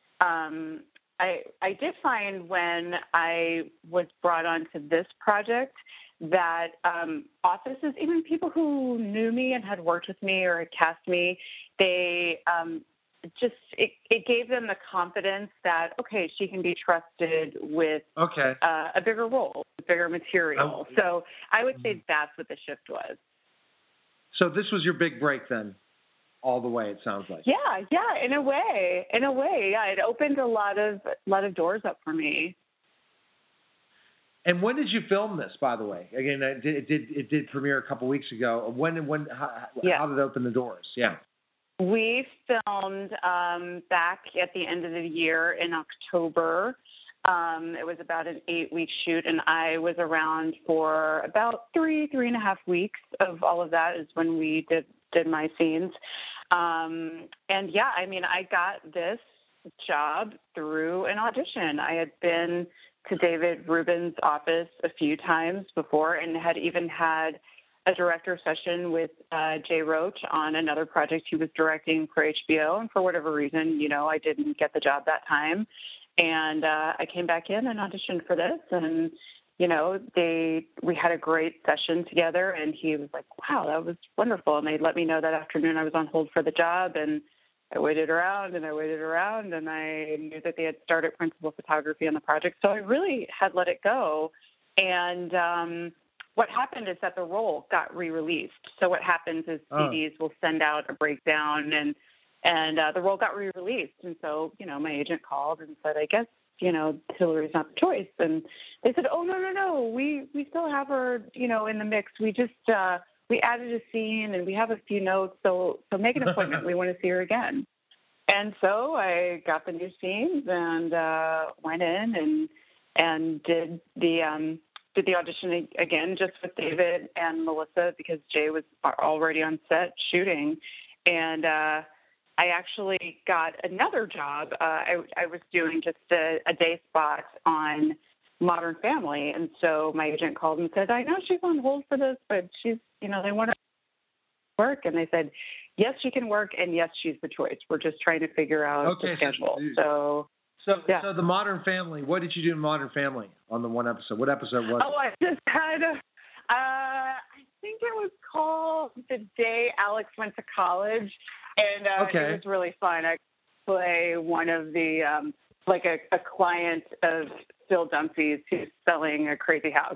I did find when I was brought onto this project that offices, even people who knew me and had worked with me or had cast me, they it gave them the confidence that, okay, she can be trusted with a bigger role, bigger material. So I would say that's what the shift was. So this was your big break then, all the way, it sounds like. Yeah, in a way. Yeah, it opened a lot of doors up for me. And when did you film this, by the way? Again, it did premiere a couple weeks ago. How did it open the doors? Yeah. We filmed back at the end of the year in October. It was about an 8-week shoot, and I was around for about 3.5 weeks of all of that is when we did my scenes. I got this job through an audition. I had been to David Rubin's office a few times before and had even had a director session with Jay Roach on another project he was directing for HBO. And for whatever reason, I didn't get the job that time. And I came back in and auditioned for this. And, we had a great session together. And he was like, wow, that was wonderful. And they let me know that afternoon I was on hold for the job. And I waited around and I knew that they had started principal photography on the project. So I really had let it go. And what happened is that the role got re-released. So what happens is CDs will send out a breakdown and the role got re-released. And so, my agent called and said, I guess, Hillary's not the choice. And they said, oh, no, we still have her, in the mix. We just, we added a scene and we have a few notes. So make an appointment. We want to see her again. And so I got the new scenes and went in and did the audition again, just with David and Melissa, because Jay was already on set shooting. And I actually got another job. I was doing just a day spot on Modern Family. And so my agent called and said, I know she's on hold for this, but she's, they want her to work. And they said, yes, she can work. And yes, she's the choice. We're just trying to figure out the schedule. So the Modern Family, what did you do in Modern Family on the one episode? What episode was it? I just had I think it was called The Day Alex Went to College, and it was really fun. I play one of the like a client of Phil Dunphy's who's selling a crazy house.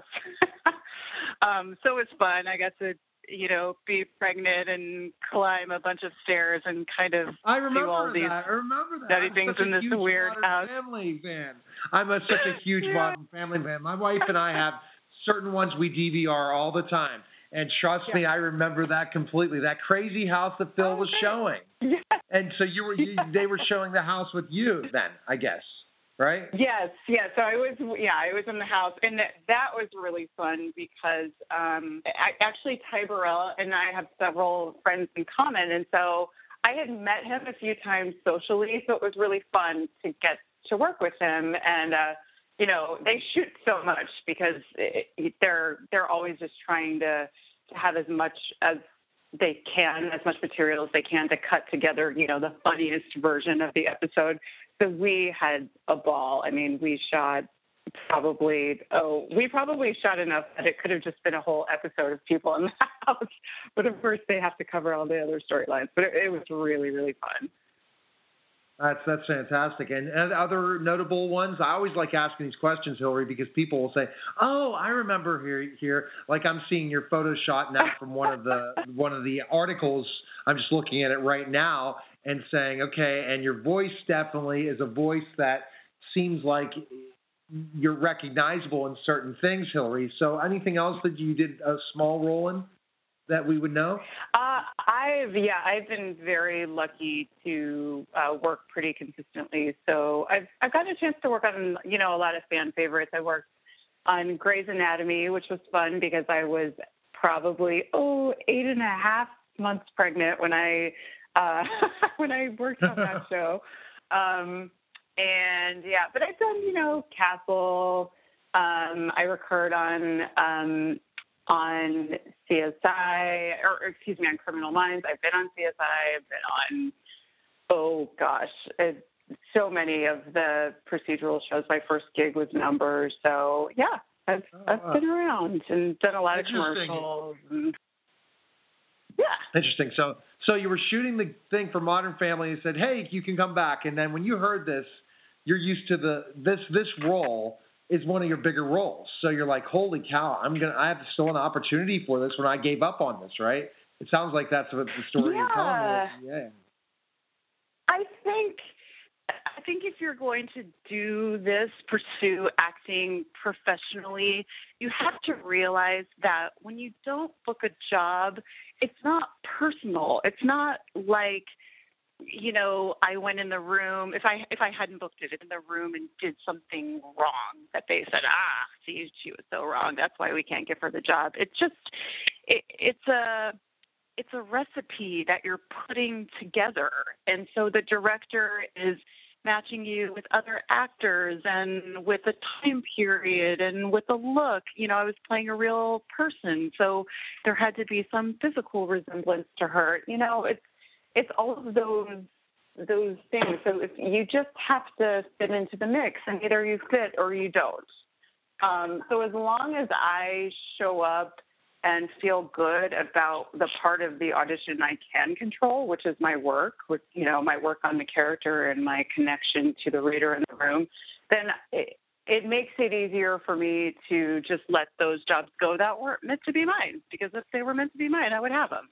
So it's fun. I got to, be pregnant and climb a bunch of stairs and kind of do all these nutty things in this weird house. Family fan. I'm such a huge Modern Family fan. My wife and I have certain ones we DVR all the time. And trust me, I remember that completely. That crazy house that Phil was showing. Yes. And so they were showing the house with you then, I guess, right? Yes. So I was in the house, and that was really fun because actually Ty Burrell and I have several friends in common, and so I had met him a few times socially, so it was really fun to get to work with him. And they shoot so much because they're always just trying to have as much as they can, as much material as they can to cut together, the funniest version of the episode. So we had a ball. I mean, we probably shot enough that it could have just been a whole episode of people in the house. But of course, they have to cover all the other storylines. But it was really, really fun. That's fantastic. And other notable ones, I always like asking these questions, Hillary, because people will say, "Oh, I remember here." Like I'm seeing your photo shot now from one of the articles. I'm just looking at it right now and saying, okay, and your voice definitely is a voice that seems like you're recognizable in certain things, Hillary. So anything else that you did a small role in that we would know? I've been very lucky to work pretty consistently. So I've gotten a chance to work on, a lot of fan favorites. I worked on Grey's Anatomy, which was fun because I was probably 8.5 months pregnant when I worked on that show. But I've done, Castle. I recurred on CSI, on Criminal Minds. I've been on CSI. I've been on, so many of the procedural shows. My first gig was Numbers. So, yeah, I've been around and done a lot of commercials. Interesting. So you were shooting the thing for Modern Family and said, hey, you can come back. And then when you heard this, you're used to this role is one of your bigger roles. So you're like, holy cow, I have still an opportunity for this when I gave up on this, right? It sounds like that's what the story you're telling me. Yeah. I think if you're going to do this, pursue acting professionally, you have to realize that when you don't book a job, it's not personal. It's not like, I went in the room, if I hadn't booked it in the room and did something wrong that they said, see, she was so wrong. That's why we can't give her the job. It's just, it's a recipe that you're putting together. And so the director is matching you with other actors and with a time period and with a look. I was playing a real person, so there had to be some physical resemblance to her. It's all of those things. So if you just have to fit into the mix, and either you fit or you don't. So as long as I show up and feel good about the part of the audition I can control, which is my work, my work on the character and my connection to the reader in the room, then it makes it easier for me to just let those jobs go that weren't meant to be mine. Because if they were meant to be mine, I would have them.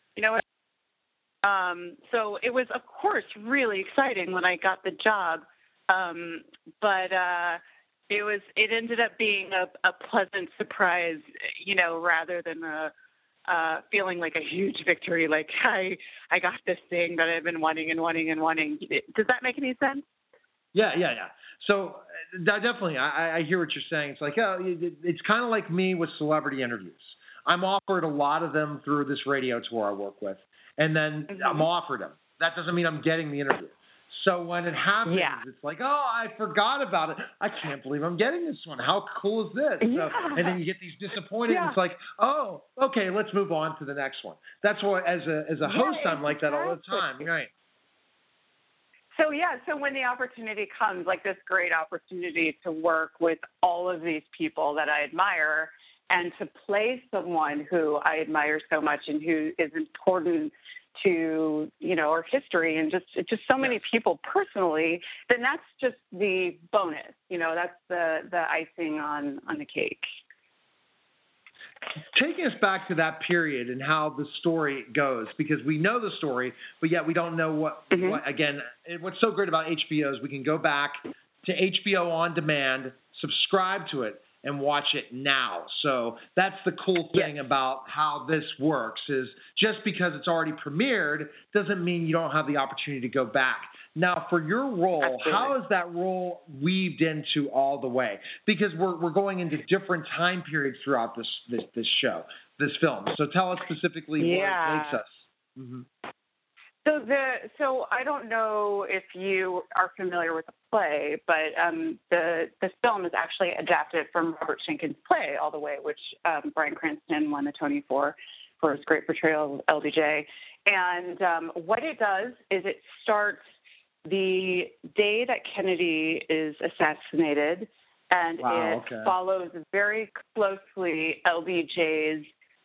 So it was, of course, really exciting when I got the job. But it ended up being a pleasant surprise, rather than feeling like a huge victory. Like I got this thing that I've been wanting and wanting and wanting. Does that make any sense? Yeah. So definitely, I hear what you're saying. It's like, it's kind of like me with celebrity interviews. I'm offered a lot of them through this radio tour I work with. And then I'm offered them. That doesn't mean I'm getting the interview. So when it happens, it's like, I forgot about it. I can't believe I'm getting this one. How cool is this? Yeah. So, and then you get these disappointed. And it's like, okay, let's move on to the next one. That's why, as a host, I'm like that all the time. Right. So when the opportunity comes, like this great opportunity to work with all of these people that I admire, and to play someone who I admire so much and who is important to, our history and just so many people personally, then that's just the bonus. That's the icing on the cake. Taking us back to that period and how the story goes, because we know the story, but yet we don't know what again, what's so great about HBO is we can go back to HBO on demand, subscribe to it, and watch it now. So that's the cool thing about how this works, is just because it's already premiered doesn't mean you don't have the opportunity to go back. Now, for your role, Absolutely. how is that role weaved into All the Way? Because we're going into different time periods throughout this show, this film. So tell us specifically what it takes us. Mm-hmm. So I don't know if you are familiar with the play, but the film is actually adapted from Robert Schenken's play, All the Way, which Bryan Cranston won the Tony for his great portrayal of LBJ. And what it does is it starts the day that Kennedy is assassinated, and it follows very closely LBJ's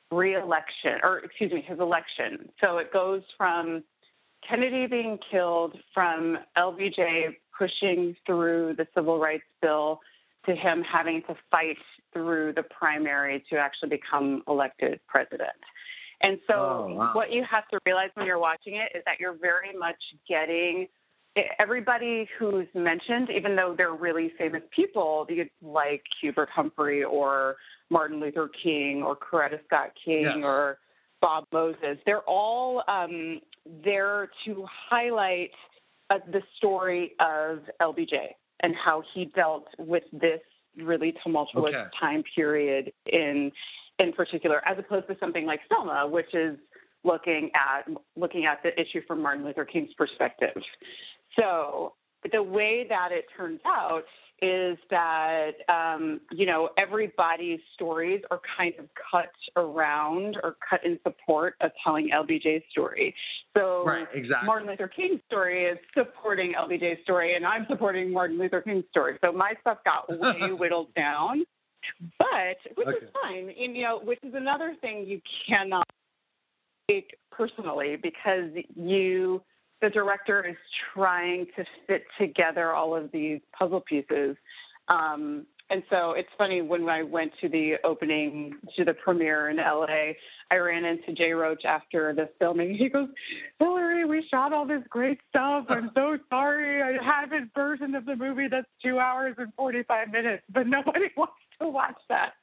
his election. So it goes from Kennedy being killed, from LBJ pushing through the Civil Rights Bill, to him having to fight through the primary to actually become elected president. And so what you have to realize when you're watching it is that you're very much getting everybody who's mentioned, even though they're really famous people, like Hubert Humphrey or Martin Luther King or Coretta Scott King or Bob Moses. They're all there to highlight the story of LBJ and how he dealt with this really tumultuous time period in particular, as opposed to something like Selma, which is looking at the issue from Martin Luther King's perspective. So the way that it turns out is that, everybody's stories are kind of cut around or cut in support of telling LBJ's story. So Martin Luther King's story is supporting LBJ's story, and I'm supporting Martin Luther King's story. So my stuff got way whittled down, which is fine. And, which is another thing you cannot take personally, because the director is trying to fit together all of these puzzle pieces. And so it's funny, when I went to the premiere in LA, I ran into Jay Roach after the filming. He goes, "Hillary, we shot all this great stuff. I'm so sorry. I have a version of the movie that's 2 hours and 45 minutes, but nobody wants to watch that."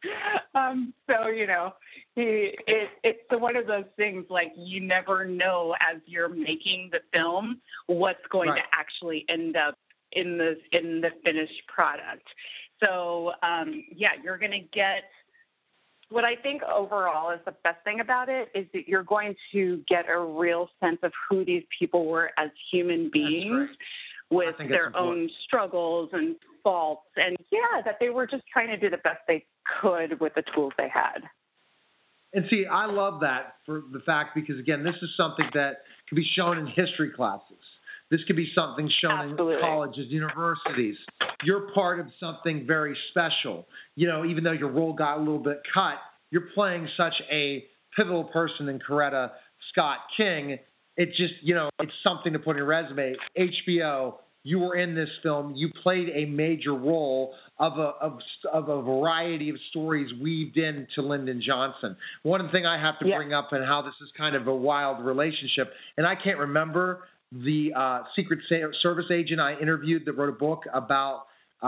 It's one of those things, like, you never know as you're making the film what's going to actually end up in the finished product. So, you're going to get what I think overall is the best thing about it is that you're going to get a real sense of who these people were as human beings with their own struggles and faults, and that they were just trying to do the best they could with the tools they had. And see, I love that for the fact, because again, this is something that can be shown in history classes. This could be something shown in colleges, universities. You're part of something very special. Even though your role got a little bit cut, you're playing such a pivotal person in Coretta Scott King. It just, it's something to put in your resume. HBO, you were in this film. You played a major role of a variety of stories weaved into Lyndon Johnson. One thing I have to bring up, and how this is kind of a wild relationship, and I can't remember the Secret Service agent I interviewed that wrote a book about,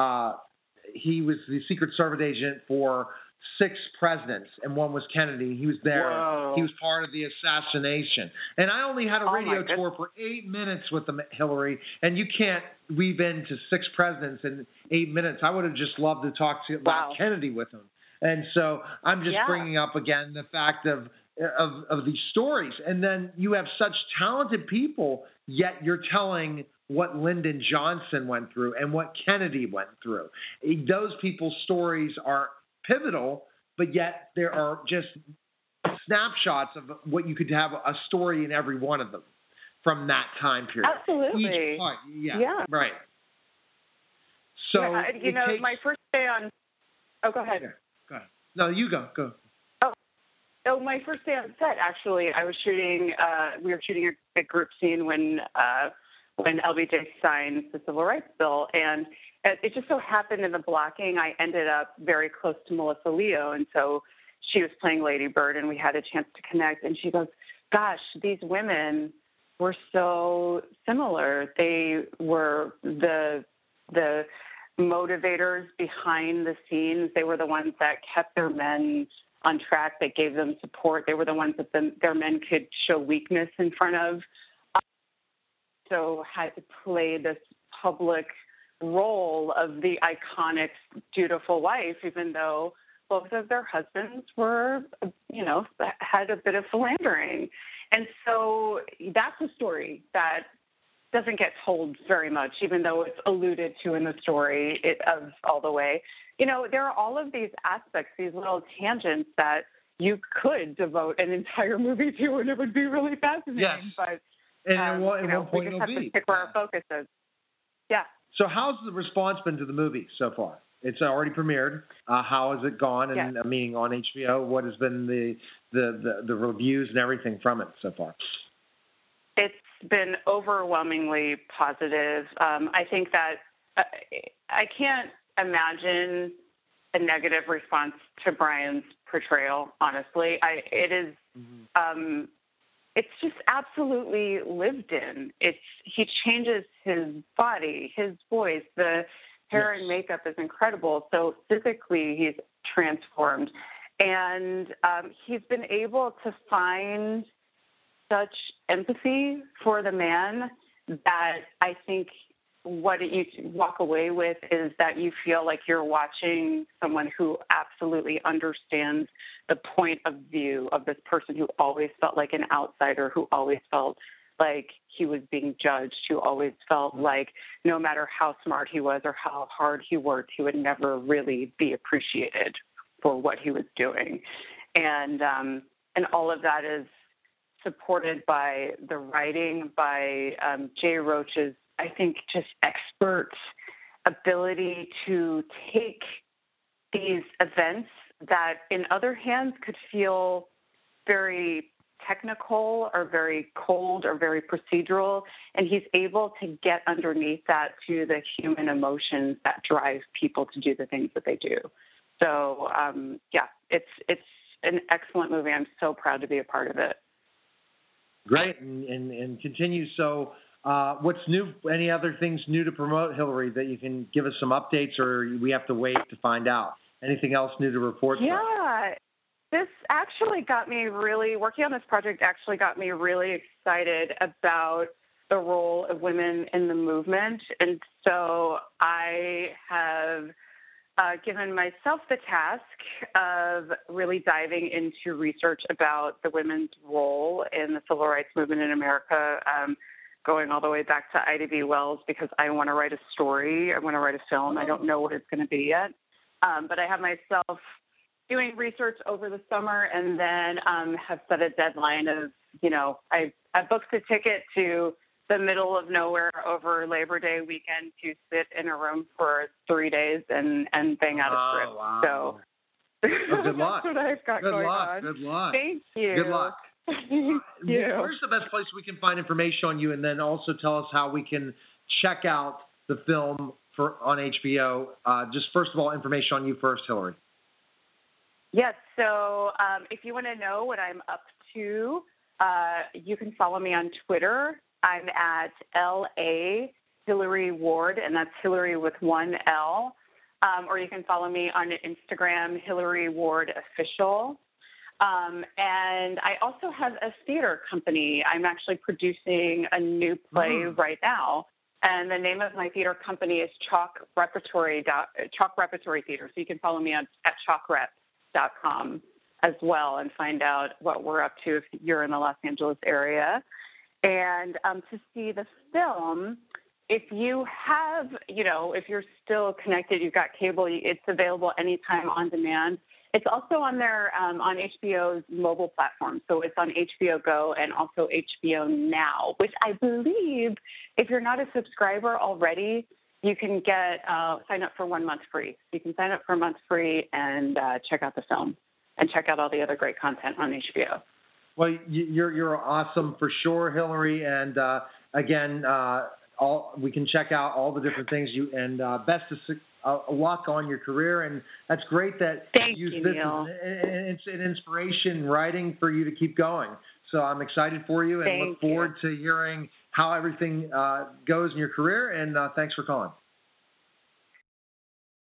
he was the Secret Service agent for 6 presidents, and one was Kennedy. He was there. Whoa. He was part of the assassination. And I only had a radio tour for 8 minutes with them, Hillary, and you can't weave into 6 presidents in 8 minutes. I would have just loved to talk to about Kennedy with him. And so I'm just bringing up again the fact of these stories. And then you have such talented people, yet you're telling what Lyndon Johnson went through and what Kennedy went through. Those people's stories are pivotal, but yet there are just snapshots of what you could have a story in every one of them from that time period. Absolutely. Each part. Yeah. Right. So my first day on. Oh, go ahead. Yeah, go ahead. No, you go. Oh, my first day on set, actually, I was shooting. We were shooting a group scene when LBJ signed the Civil Rights Bill, and it just so happened in the blocking, I ended up very close to Melissa Leo, and so she was playing Lady Bird, and we had a chance to connect. And she goes, "Gosh, these women were so similar. They were the motivators behind the scenes. They were the ones that kept their men on track, that gave them support. They were the ones that their men could show weakness in front of. So had to play this public role of the iconic, dutiful wife, even though both of their husbands were, had a bit of philandering. And so that's a story that doesn't get told very much, even though it's alluded to in the story of All the Way. There are all of these aspects, these little tangents that you could devote an entire movie to, and it would be really fascinating. Yes. But and what point we just it'll have be. to pick where our focus is. Yeah. So how's the response been to the movie so far? It's already premiered. How has it gone? And meaning on HBO, what has been the reviews and everything from it so far? It's been overwhelmingly positive. I think that I can't imagine a negative response to Brian's portrayal, honestly. It is it's just absolutely lived in. He changes his body, his voice, the hair and makeup is incredible. So physically he's transformed. And he's been able to find such empathy for the man that I think what you walk away with is that you feel like you're watching someone who absolutely understands the point of view of this person who always felt like an outsider, who always felt like he was being judged, who always felt like no matter how smart he was or how hard he worked, he would never really be appreciated for what he was doing. And all of that is supported by the writing, by Jay Roach's, I think, just expert ability to take these events that in other hands could feel very technical or very cold or very procedural, and he's able to get underneath that to the human emotions that drive people to do the things that they do. So, it's an excellent movie. I'm so proud to be a part of it. Great, and continue. So what's new? Any other things new to promote, Hillary, that you can give us some updates, or we have to wait to find out? Anything else new to report? Yeah, this actually got me working on this project actually got me really excited about the role of women in the movement. And so I have given myself the task of really diving into research about the women's role in the civil rights movement in America, going all the way back to Ida B. Wells, because I want to write a story. I want to write a film. I don't know what it's going to be yet. But I have myself doing research over the summer, and then have set a deadline of, I booked a ticket to the middle of nowhere over Labor Day weekend to sit in a room for 3 days and bang out a script. Wow. So good luck. That's what I've got going on. Good luck. Thank you. Good luck. Thank you. Where's the best place we can find information on you, and then also tell us how we can check out the film on HBO? Just first of all, information on you first, Hillary. Yes. So if you want to know what I'm up to, you can follow me on Twitter. I'm at LA Hillary Ward, and that's Hillary with one L. Or you can follow me on Instagram, Hillary Ward Official. And I also have a theater company. I'm actually producing a new play right now. And the name of my theater company is Chalk Repertory Theater. So you can follow me at chalkrep.com as well and find out what we're up to if you're in the Los Angeles area. And to see the film, if you have, if you're still connected, you've got cable, it's available anytime on demand. It's also on there on HBO's mobile platform. So it's on HBO Go and also HBO Now, which I believe if you're not a subscriber already, you can get sign up for 1 month free. You can sign up for a month free and check out the film and check out all the other great content on HBO. Well, you're awesome for sure, Hillary. And again, we can check out all the different things best of luck on your career. And that's great that you use this as an inspiration writing for you to keep going. So I'm excited for you and look forward to hearing how everything goes in your career. And thanks for calling.